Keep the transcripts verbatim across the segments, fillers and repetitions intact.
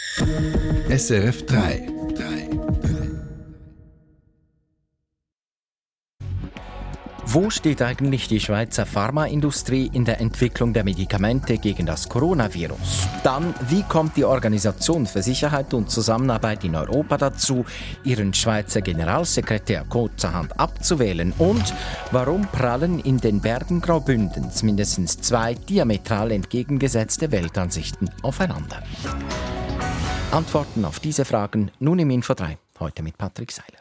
S R F drei. Wo steht eigentlich die Schweizer Pharmaindustrie in der Entwicklung der Medikamente gegen das Coronavirus? Dann, wie kommt die Organisation für Sicherheit und Zusammenarbeit in Europa dazu, ihren Schweizer Generalsekretär kurzerhand abzuwählen? Und warum prallen in den Bergen Graubündens mindestens zwei diametral entgegengesetzte Weltansichten aufeinander? Antworten auf diese Fragen nun im Info drei, heute mit Patrick Seiler.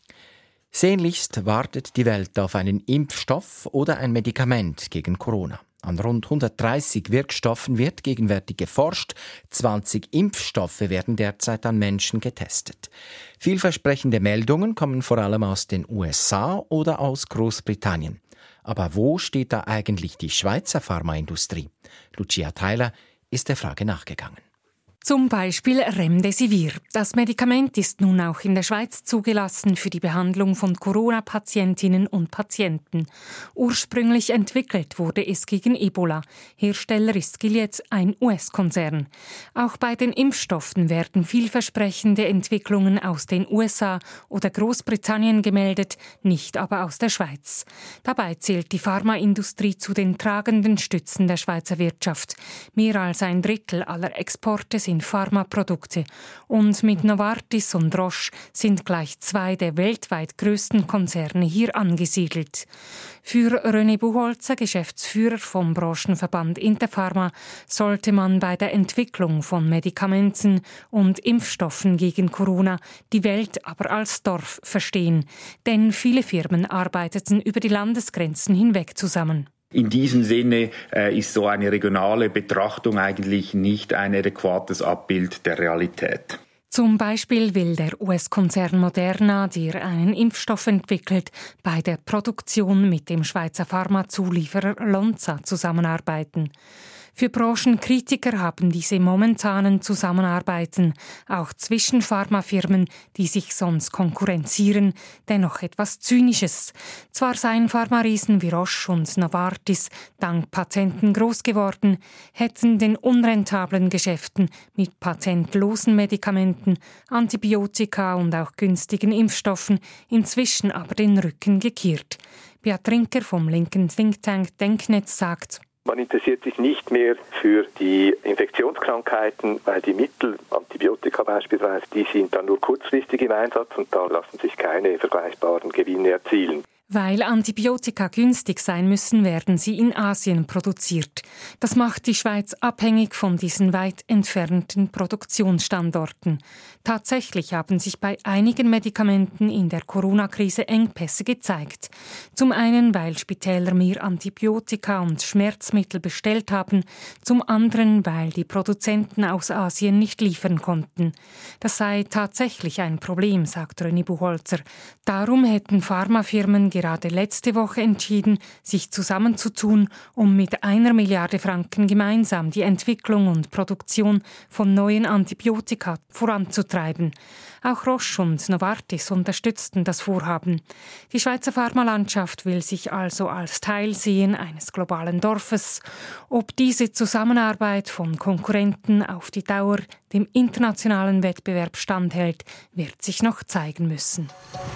Sehnlichst wartet die Welt auf einen Impfstoff oder ein Medikament gegen Corona. An rund hundertdreißig Wirkstoffen wird gegenwärtig geforscht. zwanzig Impfstoffe werden derzeit an Menschen getestet. Vielversprechende Meldungen kommen vor allem aus den U S A oder aus Großbritannien. Aber wo steht da eigentlich die Schweizer Pharmaindustrie? Lucia Theiler ist der Frage nachgegangen. Zum Beispiel Remdesivir. Das Medikament ist nun auch in der Schweiz zugelassen für die Behandlung von Corona-Patientinnen und Patienten. Ursprünglich entwickelt wurde es gegen Ebola. Hersteller ist Gilead, ein U S-Konzern. Auch bei den Impfstoffen werden vielversprechende Entwicklungen aus den U S A oder Großbritannien gemeldet, nicht aber aus der Schweiz. Dabei zählt die Pharmaindustrie zu den tragenden Stützen der Schweizer Wirtschaft. Mehr als ein Drittel aller Exporte sind Pharmaprodukte. Und mit Novartis und Roche sind gleich zwei der weltweit größten Konzerne hier angesiedelt. Für René Buchholzer, Geschäftsführer vom Branchenverband Interpharma, sollte man bei der Entwicklung von Medikamenten und Impfstoffen gegen Corona die Welt aber als Dorf verstehen. Denn viele Firmen arbeiteten über die Landesgrenzen hinweg zusammen. In diesem Sinne äh, ist so eine regionale Betrachtung eigentlich nicht ein adäquates Abbild der Realität. Zum Beispiel will der U S-Konzern Moderna, der einen Impfstoff entwickelt, bei der Produktion mit dem Schweizer Pharmazulieferer Lonza zusammenarbeiten. Für Branchenkritiker haben diese momentanen Zusammenarbeiten auch zwischen Pharmafirmen, die sich sonst konkurrenzieren, dennoch etwas Zynisches. Zwar seien Pharmariesen wie Roche und Novartis dank Patenten groß geworden, hätten den unrentablen Geschäften mit patentlosen Medikamenten, Antibiotika und auch günstigen Impfstoffen inzwischen aber den Rücken gekehrt. Beat Trinker vom linken Think Tank Denknetz sagt: Man interessiert sich nicht mehr für die Infektionskrankheiten, weil die Mittel, Antibiotika beispielsweise, die sind dann nur kurzfristig im Einsatz und da lassen sich keine vergleichbaren Gewinne erzielen. Weil Antibiotika günstig sein müssen, werden sie in Asien produziert. Das macht die Schweiz abhängig von diesen weit entfernten Produktionsstandorten. Tatsächlich haben sich bei einigen Medikamenten in der Corona-Krise Engpässe gezeigt. Zum einen, weil Spitäler mehr Antibiotika und Schmerzmittel bestellt haben, zum anderen, weil die Produzenten aus Asien nicht liefern konnten. Das sei tatsächlich ein Problem, sagt René Buchholzer. Darum hätten Pharmafirmen gerade letzte Woche entschieden, sich zusammenzutun, um mit einer Milliarde Franken gemeinsam die Entwicklung und Produktion von neuen Antibiotika voranzutreiben. Auch Roche und Novartis unterstützten das Vorhaben. Die Schweizer Pharmalandschaft will sich also als Teil sehen eines globalen Dorfes. Ob diese Zusammenarbeit von Konkurrenten auf die Dauer dem internationalen Wettbewerb standhält, wird sich noch zeigen müssen.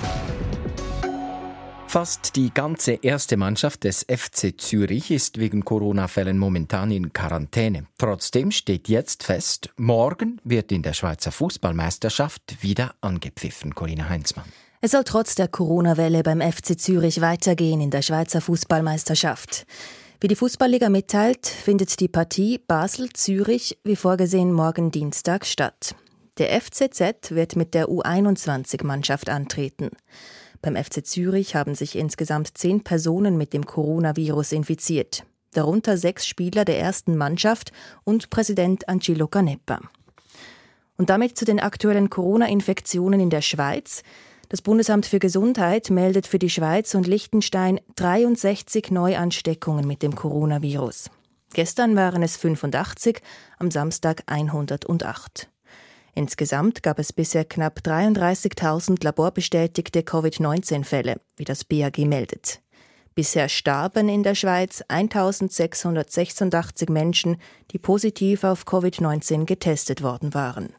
Fast die ganze erste Mannschaft des F C Zürich ist wegen Corona-Fällen momentan in Quarantäne. Trotzdem steht jetzt fest, morgen wird in der Schweizer Fußballmeisterschaft wieder angepfiffen. Corinna Heinzmann. Es soll trotz der Corona-Welle beim F C Zürich weitergehen in der Schweizer Fußballmeisterschaft. Wie die Fußballliga mitteilt, findet die Partie Basel-Zürich wie vorgesehen morgen Dienstag statt. Der F C Z wird mit der U einundzwanzig-Mannschaft antreten. Beim F C Zürich haben sich insgesamt zehn Personen mit dem Coronavirus infiziert, darunter sechs Spieler der ersten Mannschaft und Präsident Angelo Canepa. Und damit zu den aktuellen Corona-Infektionen in der Schweiz. Das Bundesamt für Gesundheit meldet für die Schweiz und Liechtenstein dreiundsechzig Neuansteckungen mit dem Coronavirus. Gestern waren es fünfundachtzig, am Samstag hundertacht. Insgesamt gab es bisher knapp dreiunddreißigtausend laborbestätigte Covid neunzehn Fälle, wie das B A G meldet. Bisher starben in der Schweiz eintausendsechshundertsechsundachtzig Menschen, die positiv auf Covid neunzehn getestet worden waren.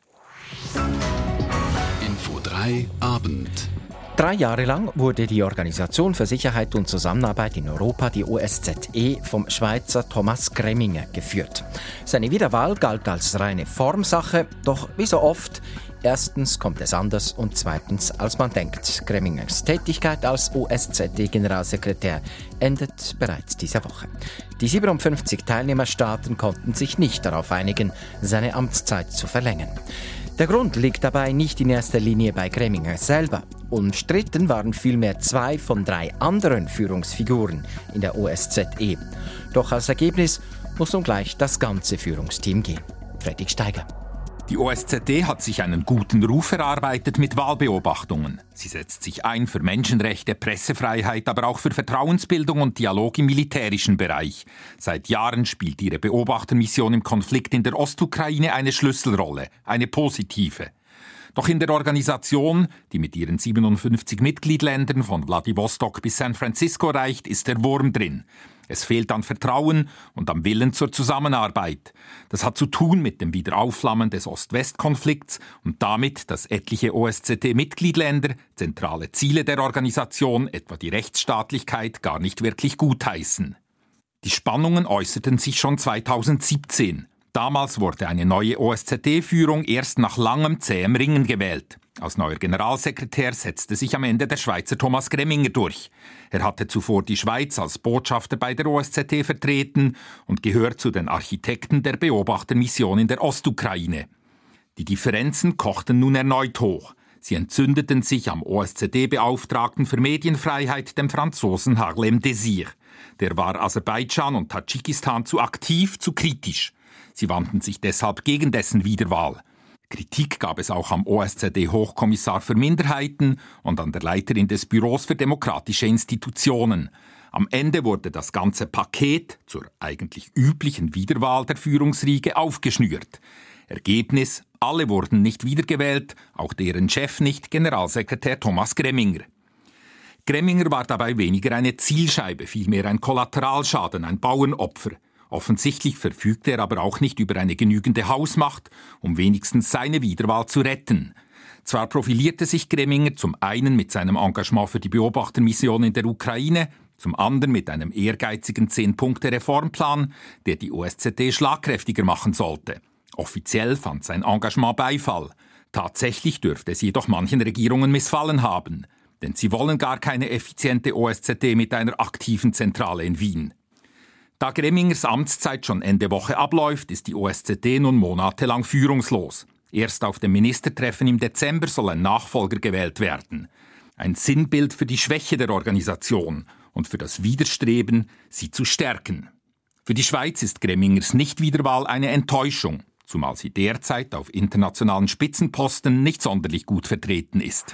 Info drei Abend. Drei Jahre lang wurde die Organisation für Sicherheit und Zusammenarbeit in Europa, die O S Z E, vom Schweizer Thomas Gremminger geführt. Seine Wiederwahl galt als reine Formsache, doch wie so oft, erstens kommt es anders und zweitens, als man denkt. Gremmingers Tätigkeit als O S Z E-Generalsekretär endet bereits diese Woche. Die siebenundfünfzig Teilnehmerstaaten konnten sich nicht darauf einigen, seine Amtszeit zu verlängern. Der Grund liegt dabei nicht in erster Linie bei Gremminger selber. Umstritten waren vielmehr zwei von drei anderen Führungsfiguren in der O S Z E. Doch als Ergebnis muss nun gleich das ganze Führungsteam gehen. Fredrik Steiger. Die O S Z E hat sich einen guten Ruf erarbeitet mit Wahlbeobachtungen. Sie setzt sich ein für Menschenrechte, Pressefreiheit, aber auch für Vertrauensbildung und Dialog im militärischen Bereich. Seit Jahren spielt ihre Beobachtermission im Konflikt in der Ostukraine eine Schlüsselrolle, eine positive. Doch in der Organisation, die mit ihren siebenundfünfzig Mitgliedländern von Wladiwostok bis San Francisco reicht, ist der Wurm drin. Es fehlt an Vertrauen und am Willen zur Zusammenarbeit. Das hat zu tun mit dem Wiederaufflammen des Ost-West-Konflikts und damit, dass etliche O S Z E-Mitgliedländer zentrale Ziele der Organisation, etwa die Rechtsstaatlichkeit, gar nicht wirklich gutheißen. Die Spannungen äußerten sich schon zweitausendsiebzehn. Damals wurde eine neue O S Z E-Führung erst nach langem zähem Ringen gewählt. Als neuer Generalsekretär setzte sich am Ende der Schweizer Thomas Gremminger durch. Er hatte zuvor die Schweiz als Botschafter bei der O S Z E vertreten und gehört zu den Architekten der Beobachtermission in der Ostukraine. Die Differenzen kochten nun erneut hoch. Sie entzündeten sich am O S Z E-Beauftragten für Medienfreiheit, dem Franzosen Harlem Désir. Der war Aserbaidschan und Tadschikistan zu aktiv, zu kritisch. Sie wandten sich deshalb gegen dessen Wiederwahl. Kritik gab es auch am O S Z E-Hochkommissar für Minderheiten und an der Leiterin des Büros für demokratische Institutionen. Am Ende wurde das ganze Paket zur eigentlich üblichen Wiederwahl der Führungsriege aufgeschnürt. Ergebnis: alle wurden nicht wiedergewählt, auch deren Chef nicht, Generalsekretär Thomas Gremminger. Gremminger war dabei weniger eine Zielscheibe, vielmehr ein Kollateralschaden, ein Bauernopfer. Offensichtlich verfügte er aber auch nicht über eine genügende Hausmacht, um wenigstens seine Wiederwahl zu retten. Zwar profilierte sich Gremminger zum einen mit seinem Engagement für die Beobachtermission in der Ukraine, zum anderen mit einem ehrgeizigen zehn-Punkte-Reformplan, der die O S Z E schlagkräftiger machen sollte. Offiziell fand sein Engagement Beifall. Tatsächlich dürfte es jedoch manchen Regierungen missfallen haben. Denn sie wollen gar keine effiziente O S Z E mit einer aktiven Zentrale in Wien. Da Gremmingers Amtszeit schon Ende Woche abläuft, ist die O S Z E nun monatelang führungslos. Erst auf dem Ministertreffen im Dezember soll ein Nachfolger gewählt werden. Ein Sinnbild für die Schwäche der Organisation und für das Widerstreben, sie zu stärken. Für die Schweiz ist Gremmingers Nichtwiederwahl eine Enttäuschung, zumal sie derzeit auf internationalen Spitzenposten nicht sonderlich gut vertreten ist.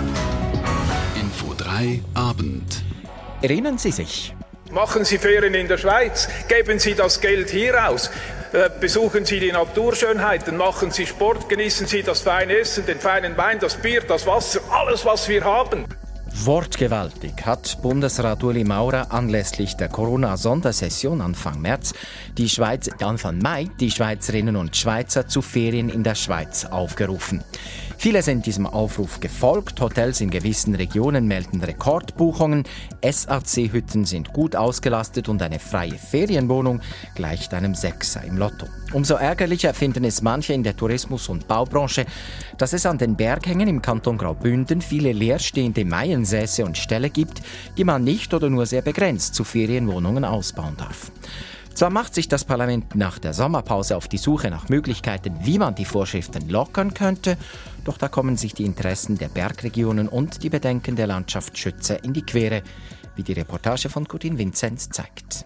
Info drei Abend. Erinnern Sie sich? Machen Sie Ferien in der Schweiz, geben Sie das Geld hier aus, äh, besuchen Sie die Naturschönheiten, machen Sie Sport, genießen Sie das feine Essen, den feinen Wein, das Bier, das Wasser, alles, was wir haben. Wortgewaltig hat Bundesrat Ueli Maurer anlässlich der Corona-Sondersession Anfang März die Schweiz, Anfang Mai die Schweizerinnen und Schweizer zu Ferien in der Schweiz aufgerufen. Viele sind diesem Aufruf gefolgt. Hotels in gewissen Regionen melden Rekordbuchungen. S A C-Hütten sind gut ausgelastet und eine freie Ferienwohnung gleicht einem Sechser im Lotto. Umso ärgerlicher finden es manche in der Tourismus- und Baubranche, dass es an den Berghängen im Kanton Graubünden viele leerstehende Maiensäße und Ställe gibt, die man nicht oder nur sehr begrenzt zu Ferienwohnungen ausbauen darf. Zwar macht sich das Parlament nach der Sommerpause auf die Suche nach Möglichkeiten, wie man die Vorschriften lockern könnte, doch da kommen sich die Interessen der Bergregionen und die Bedenken der Landschaftsschützer in die Quere, wie die Reportage von Corinne Vinzenz zeigt.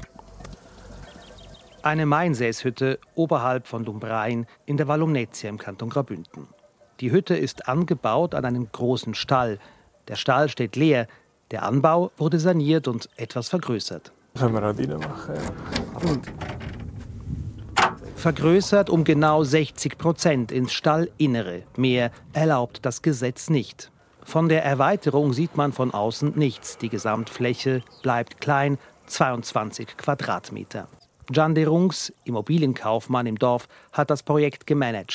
Eine Mainsäßhütte oberhalb von Lumbrein in der Val Lumnezia im Kanton Graubünden. Die Hütte ist angebaut an einem großen Stall. Der Stall steht leer, der Anbau wurde saniert und etwas vergrößert. Können wir auch reinmachen, ja. Vergrößert um genau sechzig Prozent ins Stallinnere. Mehr erlaubt das Gesetz nicht. Von der Erweiterung sieht man von außen nichts. Die Gesamtfläche bleibt klein, zweiundzwanzig Quadratmeter. Can de Rungs, Immobilienkaufmann im Dorf, hat das Projekt gemanagt.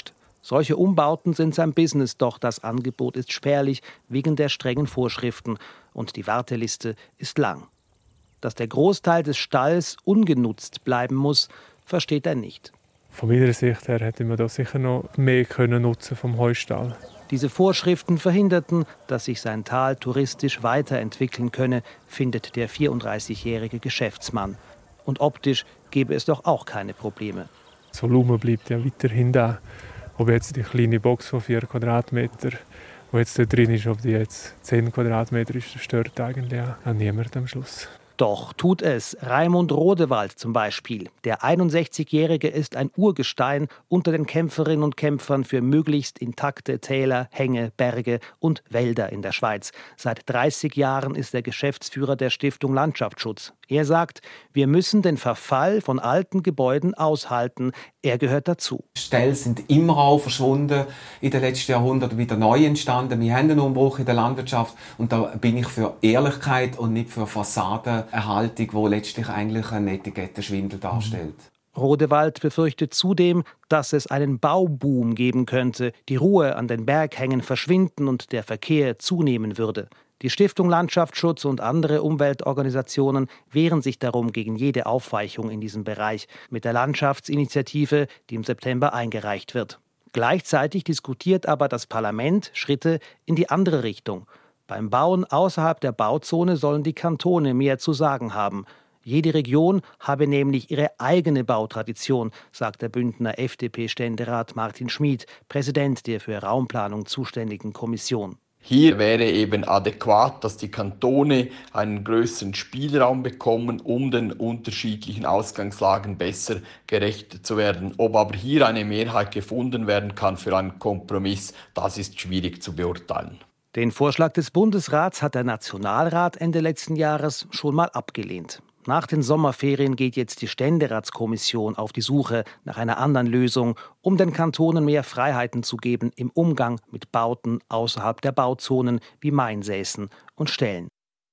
Solche Umbauten sind sein Business, doch das Angebot ist spärlich wegen der strengen Vorschriften und die Warteliste ist lang. Dass der Großteil des Stalls ungenutzt bleiben muss, versteht er nicht. Von meiner Sicht her hätte man da sicher noch mehr können nutzen vom Heustall. Diese Vorschriften verhinderten, dass sich sein Tal touristisch weiterentwickeln könne, findet der vierunddreißigjährige Geschäftsmann. Und optisch gäbe es doch auch keine Probleme. Das Volumen bleibt ja weiterhin da. Ob jetzt die kleine Box von vier Quadratmeter, die jetzt da drin ist, ob die jetzt zehn Quadratmeter ist, das stört eigentlich auch niemand am Schluss. Doch tut es. Raimund Rodewald zum Beispiel. Der einundsechzigjährige ist ein Urgestein unter den Kämpferinnen und Kämpfern für möglichst intakte Täler, Hänge, Berge und Wälder in der Schweiz. Seit dreißig Jahren ist er Geschäftsführer der Stiftung Landschaftsschutz. Er sagt, wir müssen den Verfall von alten Gebäuden aushalten. Er gehört dazu. Ställe sind immer auch verschwunden in den letzten Jahrhunderten, wieder neu entstanden. Wir haben einen Umbruch in der Landwirtschaft und da bin ich für Ehrlichkeit und nicht für Fassadenerhaltung, die letztlich eigentlich einen Etikettenschwindel darstellt. Rodewald befürchtet zudem, dass es einen Bauboom geben könnte, die Ruhe an den Berghängen verschwinden und der Verkehr zunehmen würde. Die Stiftung Landschaftsschutz und andere Umweltorganisationen wehren sich darum gegen jede Aufweichung in diesem Bereich mit der Landschaftsinitiative, die im September eingereicht wird. Gleichzeitig diskutiert aber das Parlament Schritte in die andere Richtung. Beim Bauen außerhalb der Bauzone sollen die Kantone mehr zu sagen haben. Jede Region habe nämlich ihre eigene Bautradition, sagt der Bündner F D P-Ständerat Martin Schmid, Präsident der für Raumplanung zuständigen Kommission. Hier wäre eben adäquat, dass die Kantone einen größeren Spielraum bekommen, um den unterschiedlichen Ausgangslagen besser gerecht zu werden. Ob aber hier eine Mehrheit gefunden werden kann für einen Kompromiss, das ist schwierig zu beurteilen. Den Vorschlag des Bundesrats hat der Nationalrat Ende letzten Jahres schon mal abgelehnt. Nach den Sommerferien geht jetzt die Ständeratskommission auf die Suche nach einer anderen Lösung, um den Kantonen mehr Freiheiten zu geben im Umgang mit Bauten außerhalb der Bauzonen wie Mainsäßen und Ställen.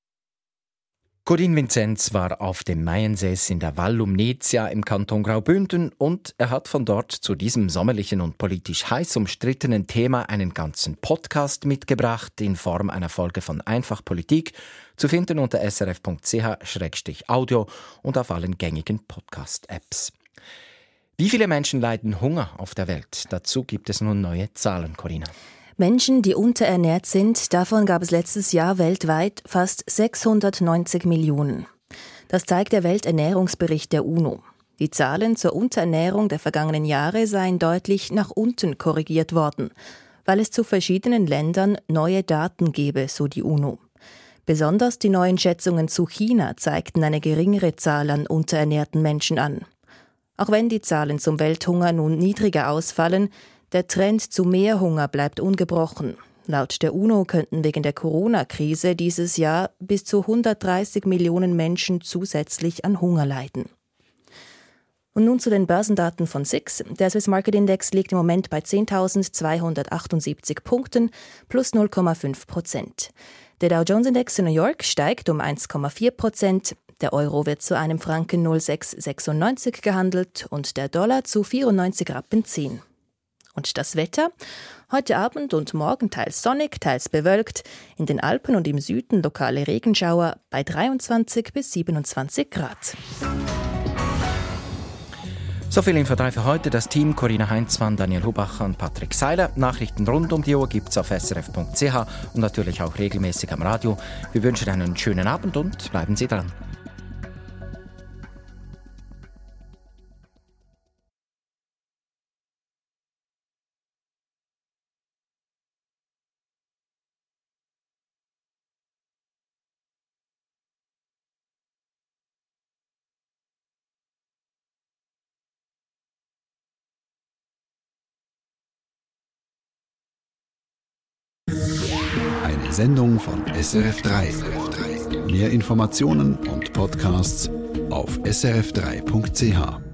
Corinne Vinzenz war auf dem Maiensäß in der Val Lumnezia im Kanton Graubünden und er hat von dort zu diesem sommerlichen und politisch heiß umstrittenen Thema einen ganzen Podcast mitgebracht in Form einer Folge von Einfach Politik, zu finden unter s r f punkt c h slash audio und auf allen gängigen Podcast-Apps. Wie viele Menschen leiden Hunger auf der Welt? Dazu gibt es nun neue Zahlen, Corinna. Menschen, die unterernährt sind, davon gab es letztes Jahr weltweit fast sechshundertneunzig Millionen. Das zeigt der Welternährungsbericht der UNO. Die Zahlen zur Unterernährung der vergangenen Jahre seien deutlich nach unten korrigiert worden, weil es zu verschiedenen Ländern neue Daten gebe, so die UNO. Besonders die neuen Schätzungen zu China zeigten eine geringere Zahl an unterernährten Menschen an. Auch wenn die Zahlen zum Welthunger nun niedriger ausfallen, der Trend zu mehr Hunger bleibt ungebrochen. Laut der UNO könnten wegen der Corona-Krise dieses Jahr bis zu hundertdreißig Millionen Menschen zusätzlich an Hunger leiden. Und nun zu den Börsendaten von S I X. Der Swiss Market Index liegt im Moment bei zehntausendzweihundertachtundsiebzig Punkten, plus null Komma fünf Prozent. Der Dow Jones Index in New York steigt um eins Komma vier Prozent. Der Euro wird zu einem Franken null Komma sechshundertsechsundneunzig gehandelt und der Dollar zu vierundneunzig Rappen zehn. Und das Wetter? Heute Abend und morgen teils sonnig, teils bewölkt. In den Alpen und im Süden lokale Regenschauer bei dreiundzwanzig bis siebenundzwanzig Grad. So viel Info drei für heute. Das Team Corinna Heinzmann, Daniel Hubacher und Patrick Seiler. Nachrichten rund um die Uhr gibt's auf s r f punkt c h und natürlich auch regelmäßig am Radio. Wir wünschen einen schönen Abend und bleiben Sie dran. Eine Sendung von S R F drei. Mehr Informationen und Podcasts auf s r f drei punkt c h.